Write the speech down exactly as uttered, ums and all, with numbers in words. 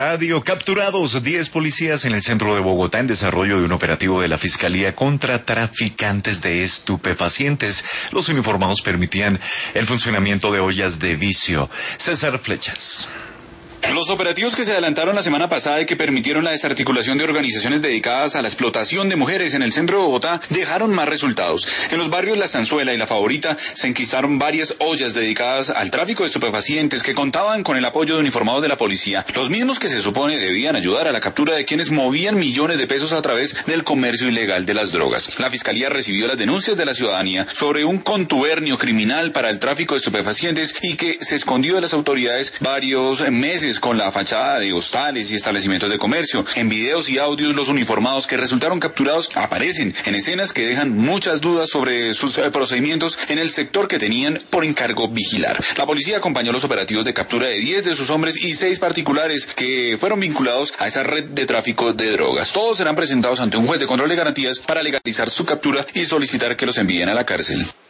Radio, capturados diez policías en el centro de Bogotá en desarrollo de un operativo de la Fiscalía contra traficantes de estupefacientes. Los uniformados permitían el funcionamiento de ollas de vicio. César Flechas. Los operativos que se adelantaron la semana pasada y que permitieron la desarticulación de organizaciones dedicadas a la explotación de mujeres en el centro de Bogotá dejaron más resultados. En los barrios La Estanzuela y La Favorita se enquistaron varias ollas dedicadas al tráfico de estupefacientes que contaban con el apoyo de uniformados de la policía, los mismos que se supone debían ayudar a la captura de quienes movían millones de pesos a través del comercio ilegal de las drogas. La Fiscalía recibió las denuncias de la ciudadanía sobre un contubernio criminal para el tráfico de estupefacientes y que se escondió de las autoridades varios meses con la fachada de hostales y establecimientos de comercio. En videos y audios, los uniformados que resultaron capturados aparecen en escenas que dejan muchas dudas sobre sus eh, procedimientos en el sector que tenían por encargo vigilar. La policía acompañó los operativos de captura de diez de sus hombres y seis particulares que fueron vinculados a esa red de tráfico de drogas. Todos serán presentados ante un juez de control de garantías para legalizar su captura y solicitar que los envíen a la cárcel.